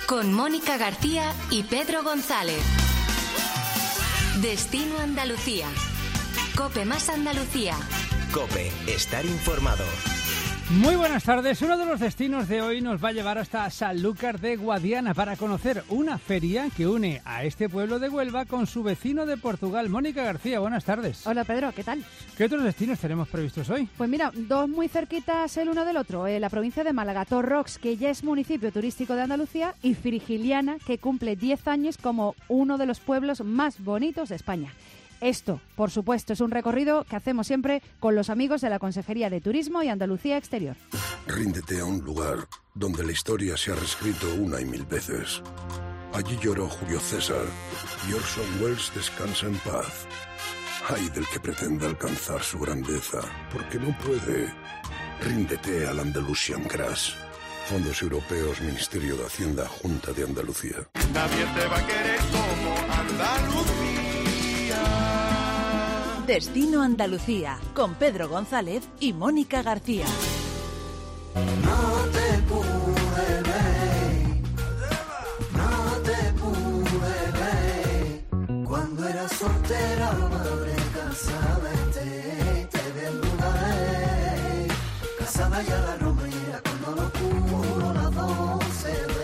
Con Mónica García y Pedro González. Destino Andalucía. COPE más Andalucía. COPE, estar informado. Muy buenas tardes. Uno de los destinos de hoy nos va a llevar hasta Sanlúcar de Guadiana para conocer una feria que une a este pueblo de Huelva con su vecino de Portugal. Mónica García, buenas tardes. Hola Pedro, ¿qué tal? ¿Qué otros destinos tenemos previstos hoy? Pues mira, dos muy cerquitas el uno del otro. La provincia de Málaga, Torrox, que ya es municipio turístico de Andalucía, y Frigiliana, que cumple 10 años como uno de los pueblos más bonitos de España. Esto, por supuesto, es un recorrido que hacemos siempre con los amigos de la Consejería de Turismo y Andalucía Exterior. Ríndete a un lugar donde la historia se ha reescrito una y mil veces. Allí lloró Julio César y Orson Welles descansa en paz. Ay del que pretenda alcanzar su grandeza, porque no puede. Ríndete al Andalusian Crash. Fondos Europeos, Ministerio de Hacienda, Junta de Andalucía. Nadie te va a querer como Andalucía. Destino Andalucía, con Pedro González y Mónica García. No te pude ver, no te pude ver, cuando eras soltera, madre casada, te desnudaré, casada ya la romera, cuando lo puro las dos se ve.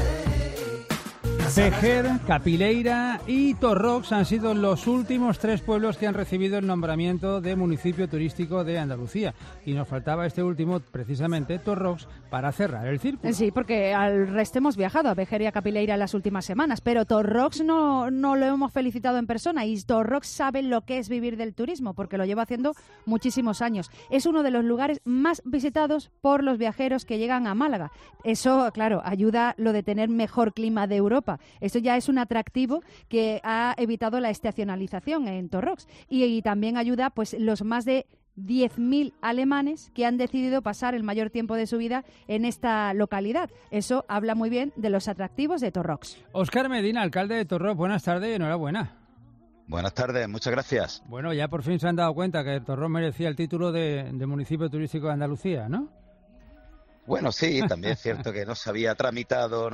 Vejer, Capileira y Torrox han sido los últimos tres pueblos que han recibido el nombramiento de municipio turístico de Andalucía. Y nos faltaba este último, precisamente, Torrox, para cerrar el círculo. Sí, porque al resto hemos viajado a Vejer y a Capileira en las últimas semanas, pero Torrox no lo hemos felicitado en persona, y Torrox sabe lo que es vivir del turismo, porque lo lleva haciendo muchísimos años. Es uno de los lugares más visitados por los viajeros que llegan a Málaga. Eso, claro, ayuda lo de tener mejor clima de Europa. Esto ya es un atractivo que ha evitado la estacionalización en Torrox, y también ayuda pues los más de 10.000 alemanes que han decidido pasar el mayor tiempo de su vida en esta localidad. Eso habla muy bien de los atractivos de Torrox. Óscar Medina, alcalde de Torrox, buenas tardes y enhorabuena. Buenas tardes, muchas gracias. Bueno, ya por fin se han dado cuenta que Torrox merecía el título de municipio turístico de Andalucía, ¿no? Bueno, sí, también es cierto que no se había tramitado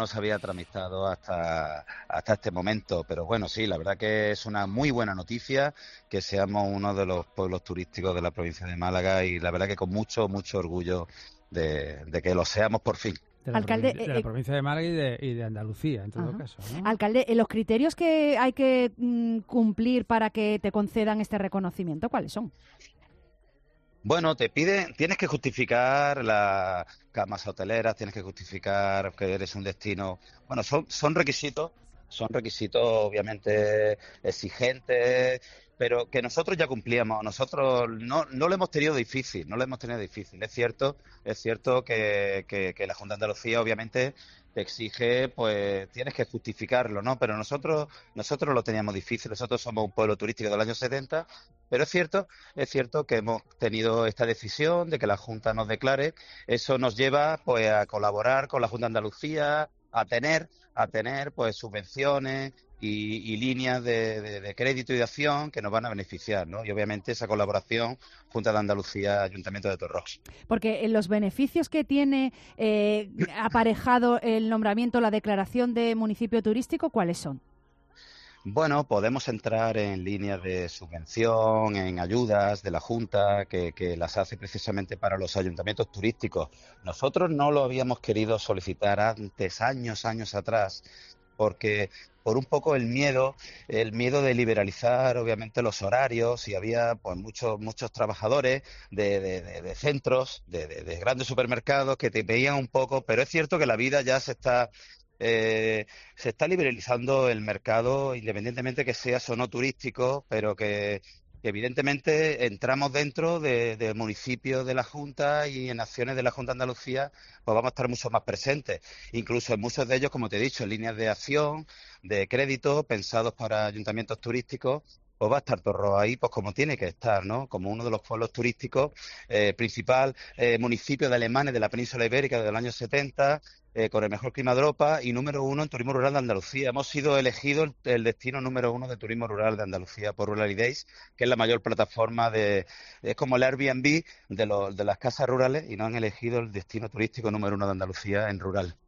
hasta este momento, pero bueno, sí, la verdad que es una muy buena noticia que seamos uno de los pueblos turísticos de la provincia de Málaga, y la verdad que con mucho orgullo de que lo seamos por fin. Alcalde, de la provincia de Málaga y de Andalucía, en todo caso, ¿no? Alcalde, los criterios que hay que cumplir para que te concedan este reconocimiento, ¿cuáles son? Bueno, tienes que justificar las camas hoteleras, tienes que justificar que eres un destino. Bueno, son requisitos obviamente exigentes, pero que nosotros ya cumplíamos. Nosotros no lo hemos tenido difícil. Es cierto que la Junta de Andalucía obviamente te exige, pues tienes que justificarlo, ¿no? Pero nosotros lo teníamos difícil. Nosotros somos un pueblo turístico del año 70, pero es cierto que hemos tenido esta decisión de que la Junta nos declare. Eso nos lleva pues a colaborar con la Junta de Andalucía, a tener pues subvenciones y líneas de crédito y de acción que nos van a beneficiar, ¿no? Y obviamente esa colaboración Junta de Andalucía, Ayuntamiento de Torrox. Porque los beneficios que tiene aparejado el nombramiento, la declaración de municipio turístico, ¿cuáles son? Bueno, podemos entrar en líneas de subvención, en ayudas de la Junta, que las hace precisamente para los ayuntamientos turísticos. Nosotros no lo habíamos querido solicitar antes, años atrás, porque por un poco el miedo de liberalizar obviamente los horarios, y había pues muchos trabajadores de centros, de grandes supermercados que te veían un poco, pero es cierto que la vida ya se está liberalizando el mercado, independientemente que seas o no turístico, pero que evidentemente entramos dentro del municipio de la Junta, y en acciones de la Junta de Andalucía pues vamos a estar mucho más presentes, incluso en muchos de ellos, como te he dicho, en líneas de acción, de crédito, pensados para ayuntamientos turísticos. Pues va a estar Torrox ahí, pues como tiene que estar, ¿no? Como uno de los pueblos turísticos, principal municipio de alemanes de la península ibérica desde el año 70, con el mejor clima de Europa y número 1 en turismo rural de Andalucía. Hemos sido elegidos el destino número 1 de turismo rural de Andalucía por Rural Days, que es la mayor plataforma es como el Airbnb de las casas rurales, y nos han elegido el destino turístico número 1 de Andalucía en rural.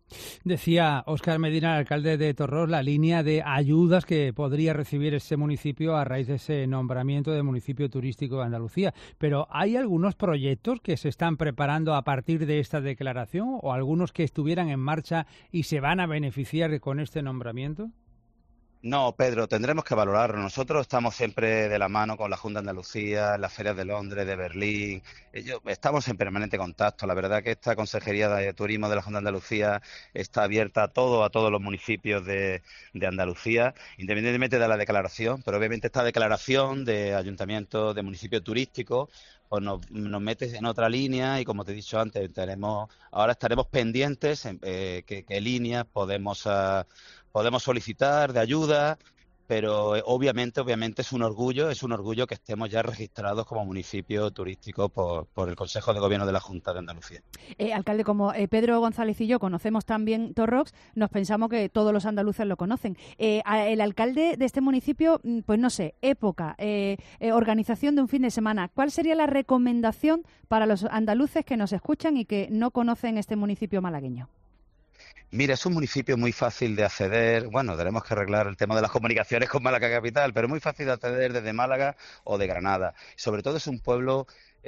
Decía Óscar Medina, el alcalde de Torrox, la línea de ayudas que podría recibir este municipio a raíz de ese nombramiento de municipio turístico de Andalucía. Pero ¿hay algunos proyectos que se están preparando a partir de esta declaración o algunos que estuvieran en marcha y se van a beneficiar con este nombramiento? No, Pedro, tendremos que valorarlo. Nosotros estamos siempre de la mano con la Junta de Andalucía, en las ferias de Londres, de Berlín. Estamos en permanente contacto. La verdad que esta Consejería de Turismo de la Junta de Andalucía está abierta a todos los municipios de Andalucía, independientemente de la declaración. Pero obviamente esta declaración de ayuntamiento, de municipio turístico, pues nos mete en otra línea y, como te he dicho antes, ahora estaremos pendientes en qué líneas podemos solicitar de ayuda, pero obviamente es un orgullo que estemos ya registrados como municipio turístico por el Consejo de Gobierno de la Junta de Andalucía. Alcalde, como Pedro González y yo conocemos también Torrox, nos pensamos que todos los andaluces lo conocen. El alcalde de este municipio, pues no sé, época, organización de un fin de semana, ¿cuál sería la recomendación para los andaluces que nos escuchan y que no conocen este municipio malagueño? Mira, es un municipio muy fácil de acceder. Bueno, tenemos que arreglar el tema de las comunicaciones con Málaga Capital, pero es muy fácil de acceder desde Málaga o de Granada. Sobre todo es un pueblo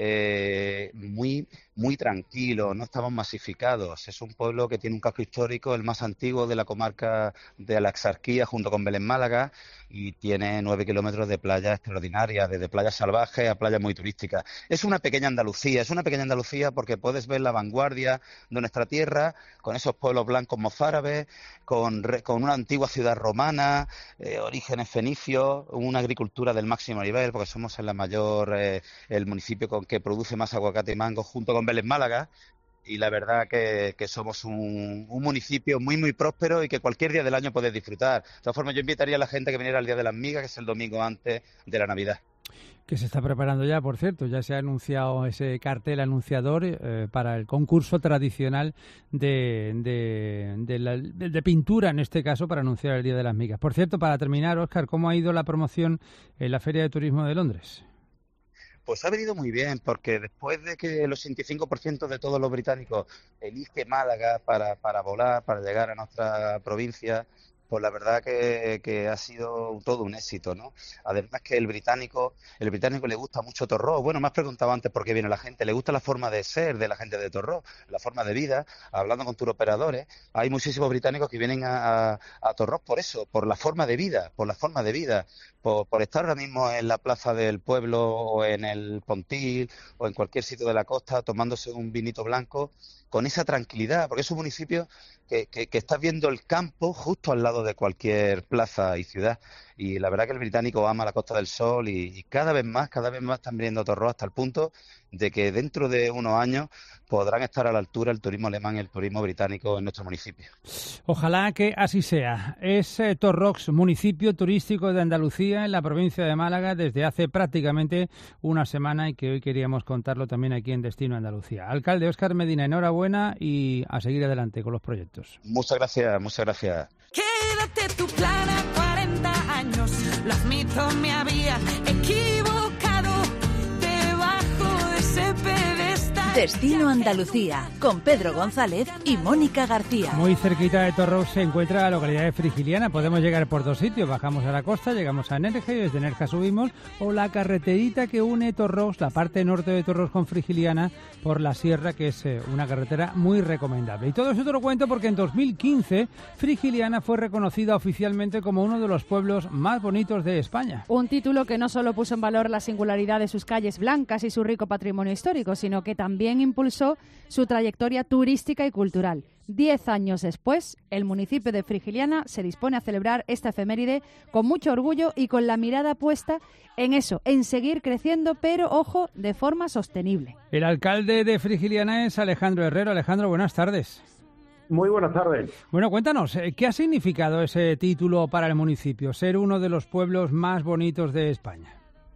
muy tranquilo, no estamos masificados. Es un pueblo que tiene un casco histórico, el más antiguo de la comarca de la Exarquía, junto con Belén Málaga, y tiene 9 kilómetros de playas extraordinarias, desde playas salvajes a playas muy turísticas. Es una pequeña Andalucía porque puedes ver la vanguardia de nuestra tierra, con esos pueblos blancos mozárabes, con una antigua ciudad romana, orígenes fenicios, una agricultura del máximo nivel, porque somos el municipio que produce más aguacate y mango, junto con Vélez Málaga, y la verdad que somos un municipio muy próspero y que cualquier día del año puedes disfrutar. De todas formas, yo invitaría a la gente que viniera al Día de las Migas, que es el domingo antes de la Navidad. Que se está preparando ya, por cierto, ya se ha anunciado ese cartel anunciador para el concurso tradicional de pintura, en este caso, para anunciar el Día de las Migas. Por cierto, para terminar, Óscar, ¿cómo ha ido la promoción en la Feria de Turismo de Londres? Pues ha venido muy bien, porque después de que el 85% de todos los británicos elige Málaga para volar, para llegar a nuestra provincia, pues la verdad que ha sido todo un éxito, ¿no? Además que el británico le gusta mucho Torrox. Bueno, me has preguntado antes por qué viene la gente. Le gusta la forma de ser de la gente de Torrox, la forma de vida. Hablando con turoperadores, hay muchísimos británicos que vienen a Torrox por eso, por la forma de vida, por estar ahora mismo en la plaza del pueblo o en el Pontil o en cualquier sitio de la costa tomándose un vinito blanco con esa tranquilidad, porque es un municipio que estás viendo el campo justo al lado de cualquier plaza y ciudad. Y la verdad que el británico ama la Costa del Sol y cada vez más están viniendo a Torrox, hasta el punto de que dentro de unos años podrán estar a la altura el turismo alemán y el turismo británico en nuestro municipio. Ojalá que así sea. Es Torrox, municipio turístico de Andalucía, en la provincia de Málaga, desde hace prácticamente una semana, y que hoy queríamos contarlo también aquí en Destino Andalucía. Alcalde Óscar Medina, enhorabuena y a seguir adelante con los proyectos. Muchas gracias. Quédate tu plan a 40 años, los mitos me había equivocado debajo de ese pedestal. Destino Andalucía, con Pedro González y Mónica García. Muy cerquita de Torrox se encuentra la localidad de Frigiliana. Podemos llegar por dos sitios. Bajamos a la costa, llegamos a Nerja y desde Nerja subimos, o la carreterita que une Torrox, la parte norte de Torrox con Frigiliana, por la sierra, que es una carretera muy recomendable. Y todo eso te lo cuento porque en 2015 Frigiliana fue reconocida oficialmente como uno de los pueblos más bonitos de España. Un título que no solo puso en valor la singularidad de sus calles blancas y su rico patrimonio histórico, sino que también impulsó su trayectoria turística y cultural. 10 años después, el municipio de Frigiliana se dispone a celebrar esta efeméride con mucho orgullo y con la mirada puesta en eso, en seguir creciendo, pero, ojo, de forma sostenible. El alcalde de Frigiliana es Alejandro Herrero. Alejandro, buenas tardes. Muy buenas tardes. Bueno, cuéntanos, ¿qué ha significado ese título para el municipio, ser uno de los pueblos más bonitos de España?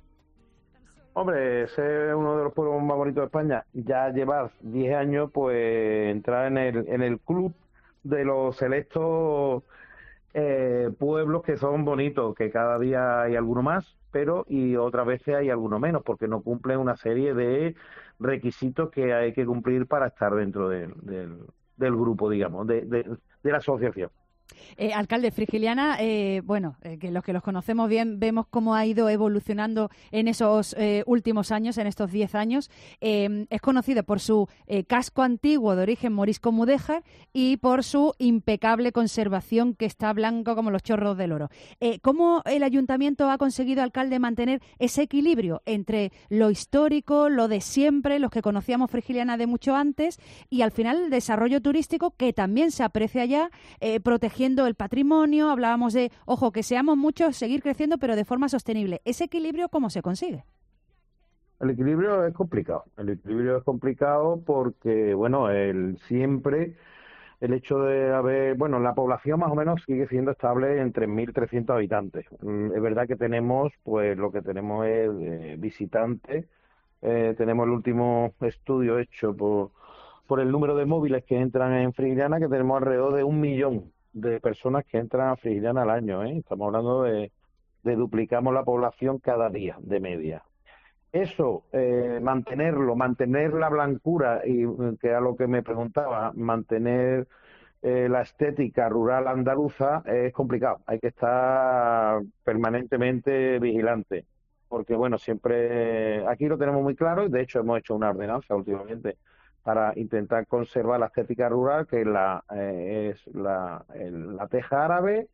Hombre, ser uno de los pueblos más bonitos de España, ya llevar 10 años, pues entrar en el club de los selectos pueblos que son bonitos, que cada día hay alguno más, pero y otras veces hay alguno menos, porque no cumplen una serie de requisitos que hay que cumplir para estar dentro del del grupo, digamos, de la asociación. Alcalde, Frigiliana, que los que los conocemos bien vemos cómo ha ido evolucionando en esos últimos años, en estos 10 años. Es conocido por su casco antiguo de origen morisco-mudéjar y por su impecable conservación, que está blanco como los chorros del oro. ¿Cómo el ayuntamiento ha conseguido, alcalde, mantener ese equilibrio entre lo histórico, lo de siempre, los que conocíamos Frigiliana de mucho antes, y al final el desarrollo turístico, que también se aprecia ya, protegiendo el patrimonio? Hablábamos de, ojo, que seamos muchos, seguir creciendo, pero de forma sostenible. ¿Ese equilibrio cómo se consigue? El equilibrio es complicado. El equilibrio es complicado porque, bueno, siempre el hecho de haber, bueno, la población más o menos sigue siendo estable en 3.300 habitantes. Es verdad que tenemos, pues lo que tenemos es visitantes. Tenemos el último estudio hecho por el número de móviles que entran en Frigiliana, que tenemos alrededor de 1 millón de personas que entran a Frigiliana al año, ¿eh? Estamos hablando de duplicamos la población cada día, de media. Eso, mantener la blancura, y que a lo que me preguntaba, mantener la estética rural andaluza es complicado. Hay que estar permanentemente vigilante, porque bueno, siempre aquí lo tenemos muy claro, y de hecho hemos hecho una ordenanza últimamente para intentar conservar la estética rural, que es la teja árabe,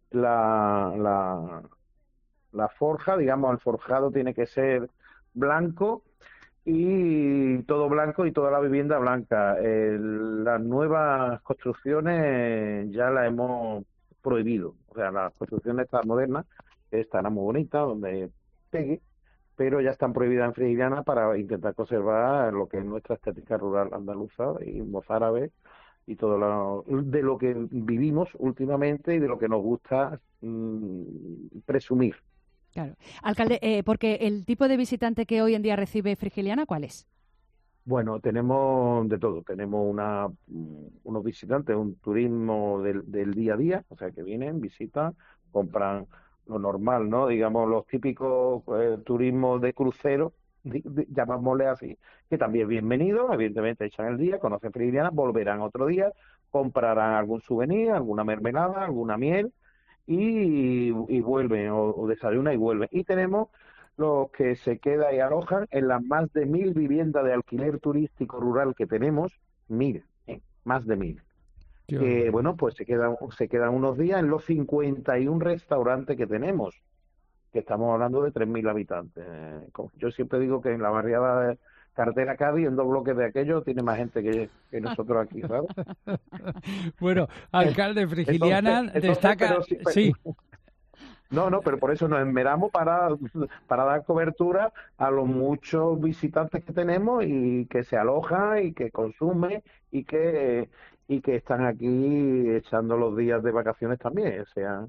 la forja, digamos, el forjado tiene que ser blanco, y todo blanco y toda la vivienda blanca. Las nuevas construcciones ya las hemos prohibido, o sea, las construcciones estas modernas, están muy bonitas, donde pegue, pero ya están prohibidas en Frigiliana para intentar conservar lo que es nuestra estética rural andaluza y mozárabe y todo de lo que vivimos últimamente y de lo que nos gusta presumir. Claro. Alcalde, porque el tipo de visitante que hoy en día recibe Frigiliana, ¿cuál es? Bueno, tenemos de todo. Tenemos unos visitantes, un turismo del día a día, o sea, que vienen, visitan, compran lo normal, ¿no? Digamos, los típicos turismos de crucero, llamámosle así, que también bienvenidos, evidentemente echan el día, conocen Frigiliana, volverán otro día, comprarán algún souvenir, alguna mermelada, alguna miel, y vuelven, o desayunan y vuelven. Y tenemos los que se quedan y alojan en las más de 1.000 viviendas de alquiler turístico rural que tenemos, más de 1.000. Que bueno, pues se quedan unos días en los 51 restaurantes que tenemos, que estamos hablando de 3.000 habitantes. Yo siempre digo que en la barriada de Cartera Cádiz, en 2 bloques de aquello, tiene más gente que nosotros aquí, ¿sabes? Bueno, alcalde, Frigiliana destaca... Sí. No, pero por eso nos esmeramos para dar cobertura a los muchos visitantes que tenemos y que se alojan y que consumen y que están aquí echando los días de vacaciones también,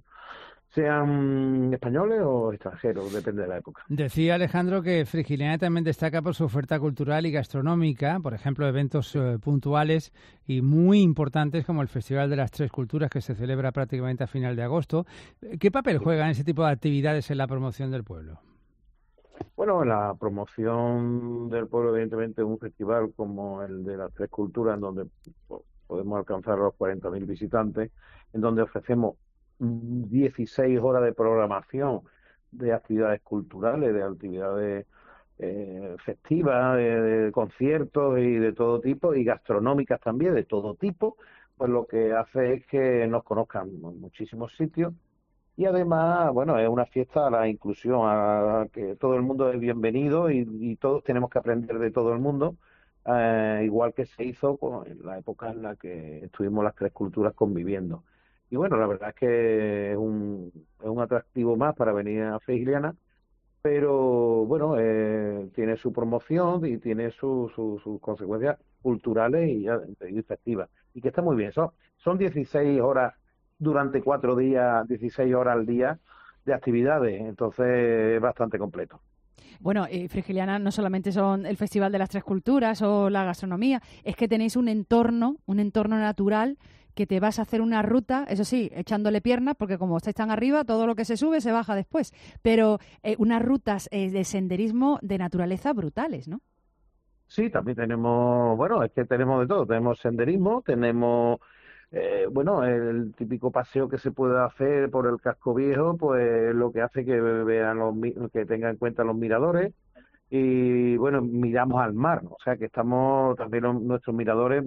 sean españoles o extranjeros, depende de la época. Decía Alejandro que Frigiliana también destaca por su oferta cultural y gastronómica, por ejemplo, eventos puntuales y muy importantes como el Festival de las Tres Culturas, que se celebra prácticamente a final de agosto. ¿Qué papel juegan ese tipo de actividades en la promoción del pueblo? Bueno, la promoción del pueblo, evidentemente, un festival como el de las Tres Culturas, en donde podemos alcanzar los 40.000 visitantes, en donde ofrecemos 16 horas de programación de actividades culturales, de actividades festivas, de conciertos y de todo tipo, y gastronómicas también, de todo tipo, pues lo que hace es que nos conozcan en muchísimos sitios. Y además, bueno, es una fiesta a la inclusión, a que todo el mundo es bienvenido y todos tenemos que aprender de todo el mundo, igual que se hizo en la época en la que estuvimos las Tres Culturas conviviendo. Y bueno, la verdad es que es un atractivo más para venir a Frigiliana, pero bueno, tiene su promoción y tiene sus consecuencias culturales y festivas, y que está muy bien. Son 16 horas durante 4 días, 16 horas al día de actividades, entonces es bastante completo. Bueno, Frigiliana no solamente son el Festival de las Tres Culturas o la gastronomía, es que tenéis un entorno natural, que te vas a hacer una ruta, eso sí, echándole piernas, porque como estáis tan arriba, todo lo que se sube se baja después, pero unas rutas de senderismo de naturaleza brutales, ¿no? Sí, también tenemos, bueno, es que tenemos de todo. Tenemos senderismo, tenemos, bueno, el típico paseo que se puede hacer por el casco viejo, pues lo que hace que vean que tengan en cuenta los miradores. Y bueno, miramos al mar, o sea que estamos, también nuestros miradores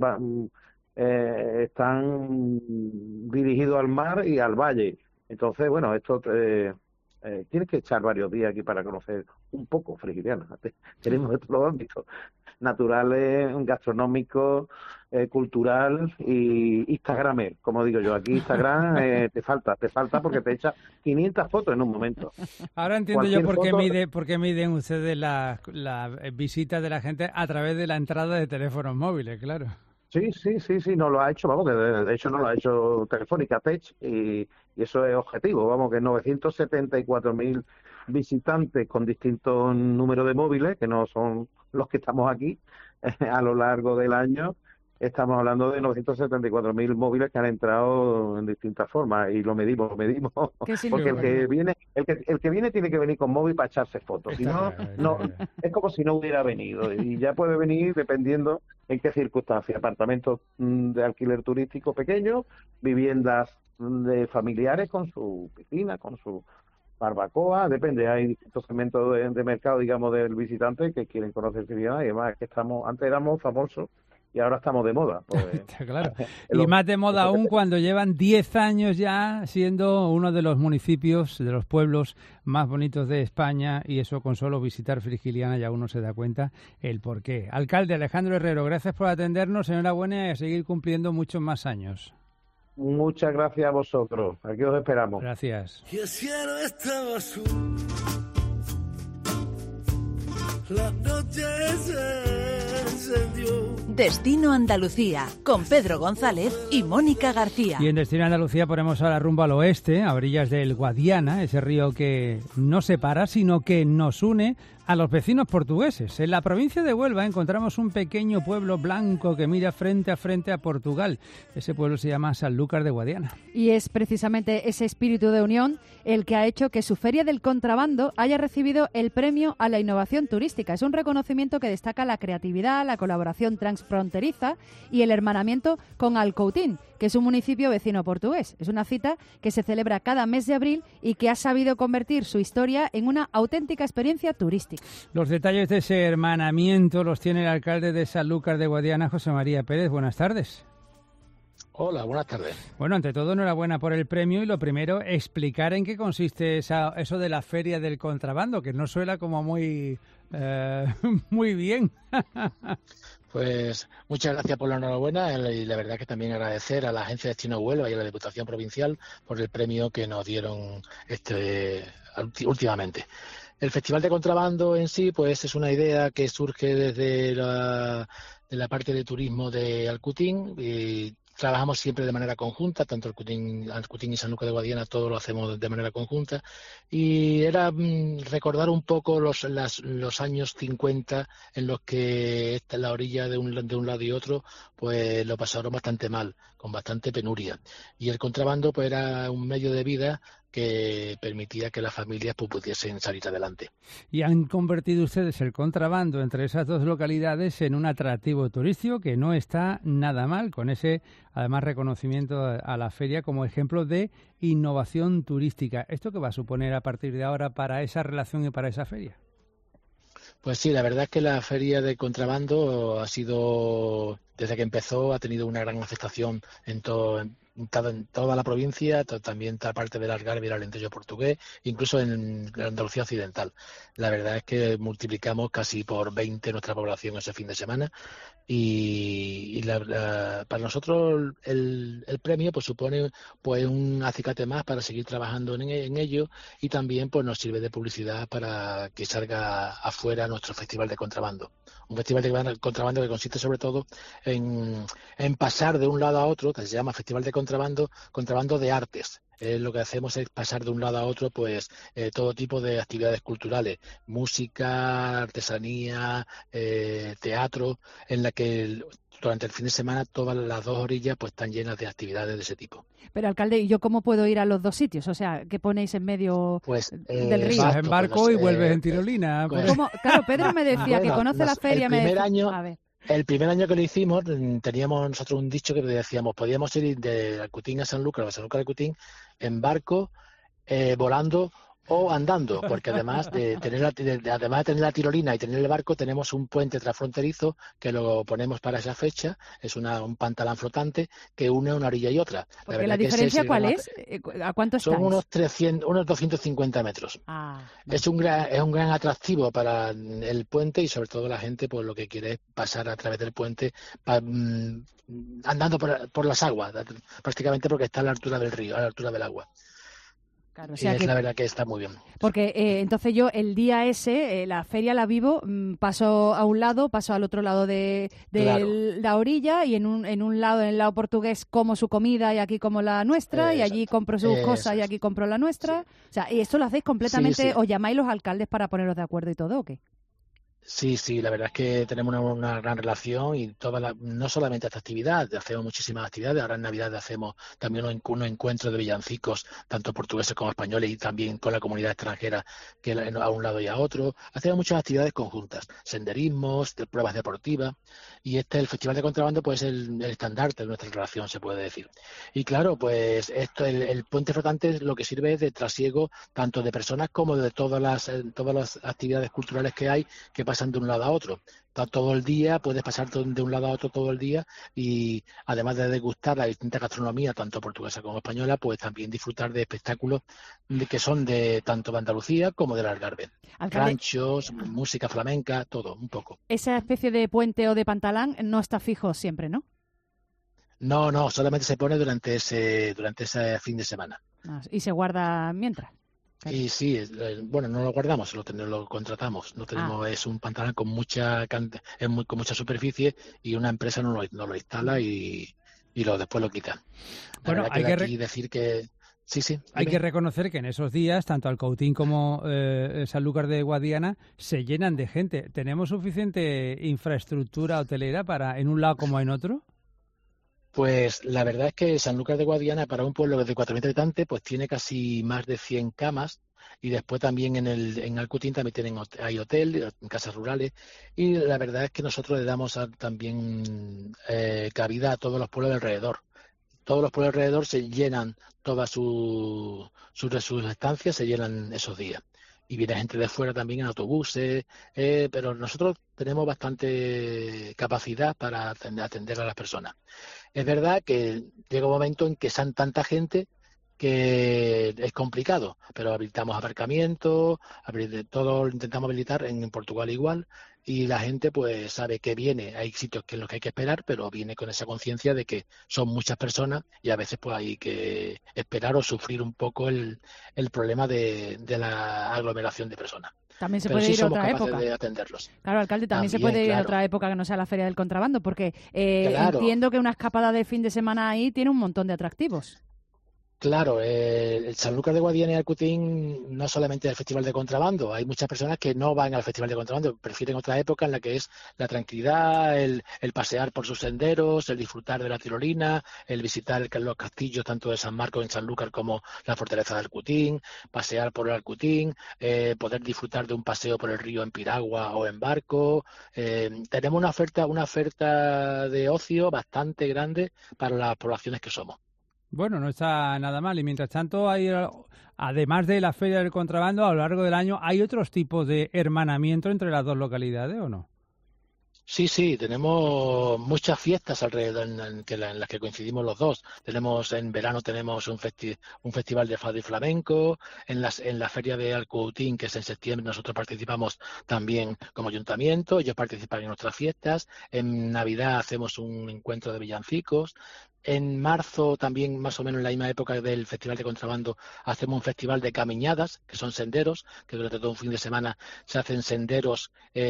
están dirigidos al mar y al valle. Entonces, bueno, esto tienes que echar varios días aquí para conocer un poco Frigiliana. Tenemos de todos los ámbitos, naturales, gastronómicos, cultural y instagramer, como digo yo. Aquí Instagram te falta porque te echa 500 fotos en un momento. Ahora entiendo yo por qué miden ustedes la visita de la gente a través de la entrada de teléfonos móviles, claro. Sí, no lo ha hecho, vamos, que de hecho no lo ha hecho Telefónica Tech y eso es objetivo, vamos, que 974.000 visitantes con distintos números de móviles, que no son los que estamos aquí a lo largo del año. Estamos hablando de 974.000 móviles que han entrado en distintas formas y lo medimos, porque el que viene tiene que venir con móvil para echarse fotos, si no, es como si no hubiera venido y ya puede venir dependiendo en qué circunstancias, apartamentos de alquiler turístico pequeños, viviendas de familiares con su piscina, con su barbacoa, depende, hay distintos segmentos de mercado, digamos, del visitante que quieren conocer Sevilla y además que antes éramos famosos y ahora estamos de moda. Pues, claro. Y más de moda aún cuando llevan 10 años ya siendo uno de los municipios, de los pueblos más bonitos de España, y eso con solo visitar Frigiliana ya uno se da cuenta el porqué. Alcalde Alejandro Herrero, gracias por atendernos, enhorabuena y a seguir cumpliendo muchos más años. Muchas gracias a vosotros, aquí os esperamos. Gracias. Y el cielo estaba azul, la noche se encendió. Destino Andalucía, con Pedro González y Mónica García. Y en Destino Andalucía ponemos ahora rumbo al oeste, a orillas del Guadiana, ese río que no separa, sino que nos une a los vecinos portugueses. En la provincia de Huelva encontramos un pequeño pueblo blanco que mira frente a Portugal. Ese pueblo se llama Sanlúcar de Guadiana. Y es precisamente ese espíritu de unión el que ha hecho que su Feria del Contrabando haya recibido el premio a la innovación turística. Es un reconocimiento que destaca la creatividad, la colaboración transfronteriza y el hermanamiento con Alcoutín, que es un municipio vecino portugués. Es una cita que se celebra cada mes de abril y que ha sabido convertir su historia en una auténtica experiencia turística. Los detalles de ese hermanamiento los tiene el alcalde de Sanlúcar de Guadiana, José María Pérez. Buenas tardes. Hola, buenas tardes. Bueno, ante todo, enhorabuena por el premio y lo primero, explicar en qué consiste eso de la Feria del Contrabando, que no suena como muy bien. Pues muchas gracias por la enhorabuena y la verdad que también agradecer a la Agencia de Destino Huelva y a la Diputación Provincial por el premio que nos dieron últimamente. El Festival de Contrabando en sí, pues es una idea que surge desde de la parte de turismo de Alcoutín y trabajamos siempre de manera conjunta, tanto Alcoutín y Sanlúcar de Guadiana, todo lo hacemos de manera conjunta, y era recordar un poco los años 50 en los que la orilla de un lado y otro pues lo pasaron bastante mal, con bastante penuria, y el contrabando pues era un medio de vida que permitía que las familias pues, pudiesen salir adelante. Y han convertido ustedes el contrabando entre esas dos localidades en un atractivo turístico que no está nada mal, con ese, además, reconocimiento a la feria como ejemplo de innovación turística. ¿Esto qué va a suponer a partir de ahora para esa relación y para esa feria? Pues sí, la verdad es que la feria de contrabando ha sido, desde que empezó, ha tenido una gran aceptación en toda la provincia, también toda parte del Algarve y el Alentejo portugués, incluso en la Andalucía occidental. La verdad es que multiplicamos casi por 20 nuestra población ese fin de semana y para nosotros el premio pues supone pues un acicate más para seguir trabajando en ello y también pues nos sirve de publicidad para que salga afuera nuestro Festival de Contrabando. Un festival de contrabando que consiste sobre todo en pasar de un lado a otro, que se llama Festival de Contrabando de artes. Lo que hacemos es pasar de un lado a otro, pues, todo tipo de actividades culturales, música, artesanía, teatro, en la que durante el fin de semana todas las 2 orillas pues están llenas de actividades de ese tipo. Pero, alcalde, ¿y yo cómo puedo ir a los 2 sitios? O sea, ¿qué ponéis en medio del río? Vas en barco y vuelves en tirolina. Claro, Pedro me decía que conoce la feria. El primer año que lo hicimos, teníamos nosotros un dicho que decíamos, podíamos ir de Alcutín a Sanlúcar o de Sanlúcar a Alcutín en barco, volando o andando, porque además de tener la tirolina y tener el barco, tenemos un puente transfronterizo que lo ponemos para esa fecha, es un pantalán flotante que une una orilla y otra. Porque la diferencia, ¿cuál es? ¿A cuánto estáis? Son unos 250 metros. Es un gran atractivo para el puente y sobre todo la gente pues lo que quiere es pasar a través del puente andando por las aguas, prácticamente porque está a la altura del río, a la altura del agua. Claro, o sea la verdad que está muy bien. Porque entonces yo el día ese, la feria la vivo, paso a un lado, paso al otro lado de la orilla y en el lado portugués como su comida y aquí como la nuestra y allí compro sus cosas y aquí compro la nuestra. Sí. O sea, ¿y esto lo hacéis completamente? ¿Os llamáis los alcaldes para poneros de acuerdo y todo o qué? Sí, la verdad es que tenemos una gran relación y no solamente esta actividad, hacemos muchísimas actividades. Ahora en Navidad hacemos también unos encuentros de villancicos, tanto portugueses como españoles, y también con la comunidad extranjera, que a un lado y a otro. Hacemos muchas actividades conjuntas, senderismos, pruebas deportivas, y el Festival de Contrabando pues es el estandarte de nuestra relación, se puede decir. Y claro, pues el puente flotante lo que sirve es de trasiego tanto de personas como de todas las actividades culturales que hay, que pasan de un lado a otro. Todo el día, puedes pasar de un lado a otro todo el día y además de degustar la distinta gastronomía, tanto portuguesa como española, pues también disfrutar de espectáculos que son de tanto de Andalucía como del Algarve. Ranchos, música flamenca, todo, un poco. Esa especie de puente o de pantalán no está fijo siempre, ¿no? No, solamente se pone durante ese fin de semana. Y se guarda mientras. Y sí, bueno, no lo guardamos, lo contratamos. No tenemos, es un pantalón con con mucha superficie y una empresa no lo instala y después lo quita. Bueno, hay que decir que sí. Hay que reconocer que en esos días tanto Alcautín como Sanlúcar de Guadiana se llenan de gente. ¿Tenemos suficiente infraestructura hotelera para en un lado como en otro? Pues la verdad es que Sanlúcar de Guadiana, para un pueblo de 4.000 habitantes, pues tiene casi más de 100 camas, y después también en Alcutín también hay hotel, casas rurales, y la verdad es que nosotros le damos también cabida a todos los pueblos de alrededor. Todos los pueblos alrededor se llenan, todas sus estancias se llenan esos días. Y viene gente de fuera también en autobuses, pero nosotros tenemos bastante capacidad para atender a las personas. Es verdad que llega un momento en que son tanta gente que es complicado, pero habilitamos aparcamientos, todo lo intentamos habilitar en Portugal igual, y la gente pues sabe que viene, hay sitios en los que hay que esperar, pero viene con esa conciencia de que son muchas personas y a veces pues hay que esperar o sufrir un poco el problema de la aglomeración de personas. También se puede ir a otra época. De atenderlos. Claro, alcalde, también se puede ir a otra época que no sea la Feria del Contrabando, porque entiendo que una escapada de fin de semana ahí tiene un montón de atractivos. Claro, el Sanlúcar de Guadiana y Alcutín no solamente es el Festival de Contrabando, hay muchas personas que no van al Festival de Contrabando, prefieren otra época en la que es la tranquilidad, el pasear por sus senderos, el disfrutar de la tirolina, el visitar los castillos tanto de San Marcos en Sanlúcar como la fortaleza de Alcutín, pasear por el Alcutín, poder disfrutar de un paseo por el río en piragua o en barco. Tenemos una oferta de ocio bastante grande para las poblaciones que somos. Bueno, no está nada mal. Y mientras tanto, además de la Feria del Contrabando, a lo largo del año, ¿hay otros tipos de hermanamiento entre las dos localidades o no? Sí, tenemos muchas fiestas alrededor en las que coincidimos los dos. En verano tenemos un festival de fado y flamenco, en la feria de Alcutín, que es en septiembre, nosotros participamos también como ayuntamiento, ellos participan en nuestras fiestas, en Navidad hacemos un encuentro de villancicos. En marzo, también más o menos en la misma época del Festival de Contrabando, hacemos un festival de caminadas, que son senderos, que durante todo un fin de semana se hacen senderos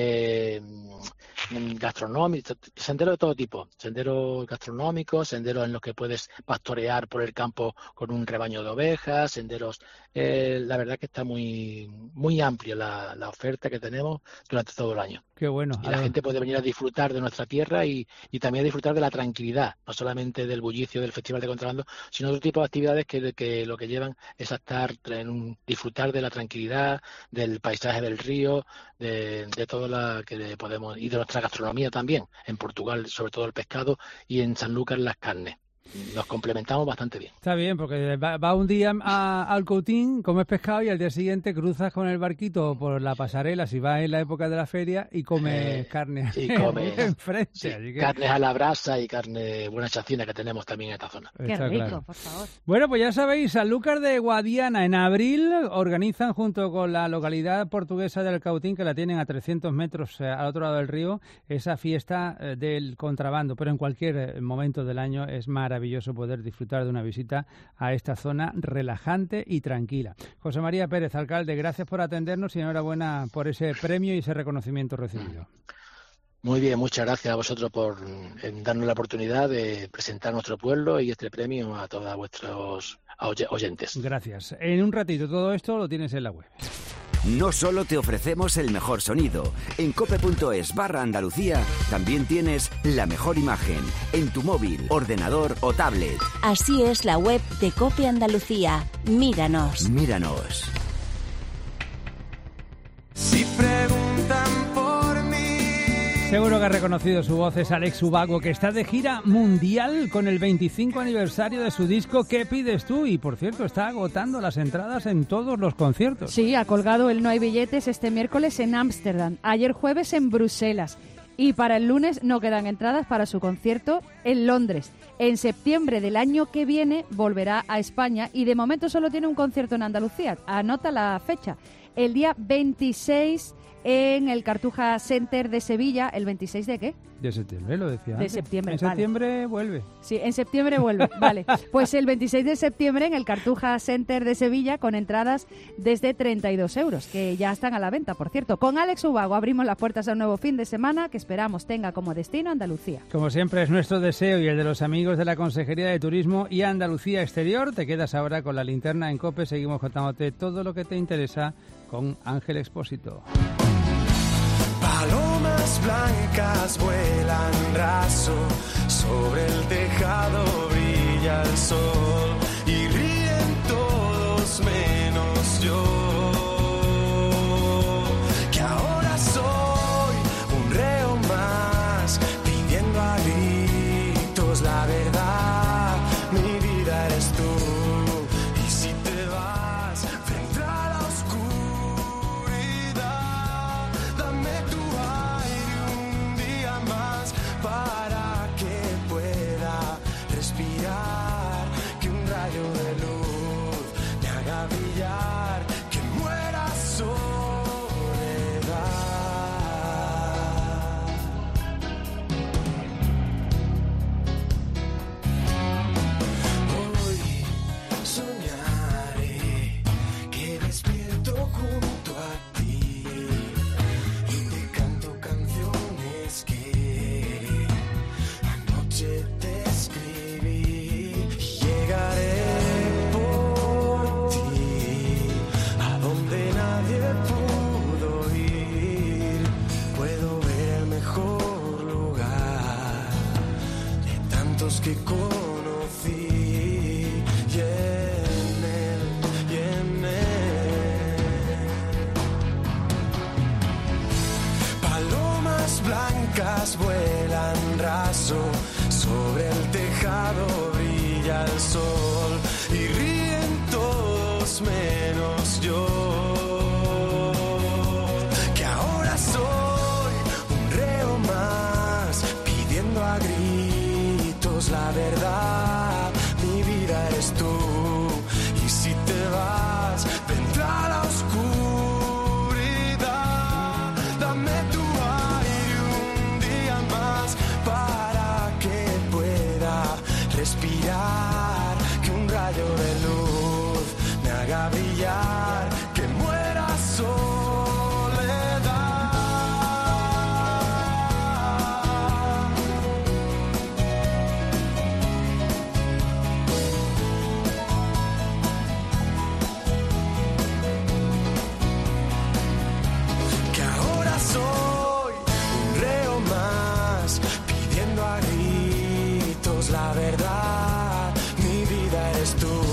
gastronómicos, senderos de todo tipo, senderos gastronómicos, senderos en los que puedes pastorear por el campo con un rebaño de ovejas, senderos, la verdad que está muy muy amplia la oferta que tenemos durante todo el año. Qué bueno. Y la gente puede venir a disfrutar de nuestra tierra y también a disfrutar de la tranquilidad, no solamente del bullicio del Festival de Contrabando, sino otro tipo de actividades que lo que llevan es a disfrutar de la tranquilidad, del paisaje del río, de todo lo que podemos, y de nuestra gastronomía también. En Portugal, sobre todo el pescado, y en Sanlúcar las carnes. Nos complementamos bastante bien. Está bien, porque va un día al Coutín, comes pescado y al día siguiente cruzas con el barquito por la pasarela, si vas en la época de la feria, y comes carne enfrente. Sí, así que... carnes a la brasa y carne buena chacina que tenemos también en esta zona. Qué rico, por favor. Bueno, pues ya sabéis, Sanlúcar de Guadiana en abril organizan junto con la localidad portuguesa del Cautín, que la tienen a 300 metros al otro lado del río, esa fiesta del contrabando, pero en cualquier momento del año es maravilloso poder disfrutar de una visita a esta zona relajante y tranquila. José María Pérez, alcalde, gracias por atendernos y enhorabuena por ese premio y ese reconocimiento recibido. Muy bien, muchas gracias a vosotros por darnos la oportunidad de presentar nuestro pueblo y este premio a todos vuestros oyentes. Gracias. En un ratito todo esto lo tienes en la web. No solo te ofrecemos el mejor sonido, en cope.es/Andalucía también tienes la mejor imagen en tu móvil, ordenador o tablet. Así es la web de Cope Andalucía. Míranos. Míranos. Si preguntan por mí. Seguro que ha reconocido su voz, es Alex Ubago, que está de gira mundial con el 25 aniversario de su disco ¿Qué pides tú? Y por cierto, está agotando las entradas en todos los conciertos. Sí, ha colgado el No hay billetes este miércoles en Ámsterdam, ayer jueves en Bruselas. Y para el lunes no quedan entradas para su concierto en Londres. En septiembre del año que viene volverá a España y de momento solo tiene un concierto en Andalucía. Anota la fecha. El día 26 en el Cartuja Center de Sevilla. ¿El 26 de qué? De septiembre, lo decía antes. De septiembre, En septiembre vuelve. Sí, en septiembre vuelve, vale. Pues el 26 de septiembre en el Cartuja Center de Sevilla con entradas desde 32 euros, que ya están a la venta, por cierto. Con Alex Ubago abrimos las puertas a un nuevo fin de semana que esperamos tenga como destino Andalucía. Como siempre es nuestro deseo y el de los amigos de la Consejería de Turismo y Andalucía Exterior. Te quedas ahora con la linterna en COPE. Seguimos contándote todo lo que te interesa con Ángel Expósito. Palomas blancas vuelan raso, sobre el tejado brilla el sol y ríen todos menos yo, que ahora soy un reo más, pidiendo a gritos la verdad, mi vida eres tú, y si te vas frente a la oscuridad, dame tu para que pueda respirar, que un rayo de luz me haga brillar, que muera soledad. Hoy soñaré que despierto junto a ti y te canto canciones que te escribí, llegaré por ti a donde nadie pudo ir, puedo ver el mejor lugar de tantos que conocí, y en él palomas blancas vuelan raso, sobre el tejado brilla el sol y ríen todos menos yo, que ahora soy un reo más, pidiendo a gritos la verdad, mi vida eres tú, y si te vas vendrá la oscuridad, dame tu aire un día más para que pueda respirar, que un rayo de luz me haga brillar, que muera soledad. Que ahora soy un reo más, pidiendo a gritos la verdad. Mi vida eres tú